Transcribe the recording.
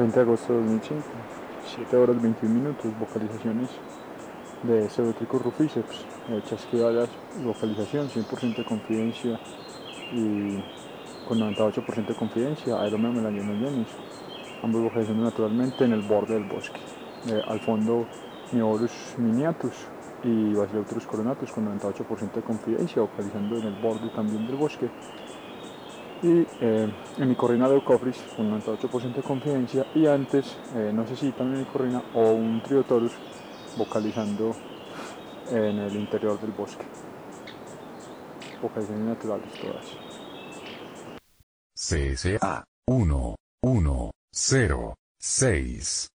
20 de agosto de 2005, 7 horas 21 minutos, vocalizaciones de Pseudotrichus ruficeps, chasquidalas, vocalización, 100% de confidencia y con 98% de confidencia, Aeromia melanogenes, ambos vocalizaciones naturalmente en el borde del bosque. Al fondo, Neorus miniatus y Basileuthrus coronatus con 98% de confidencia, vocalizando en el borde también del bosque. Y Hemicorrina leucopris con 98% de confidencia, y antes, no sé si también Hemicorrina o un Triotorus vocalizando en el interior del bosque. Vocalizaciones naturales todas. CSA 110 6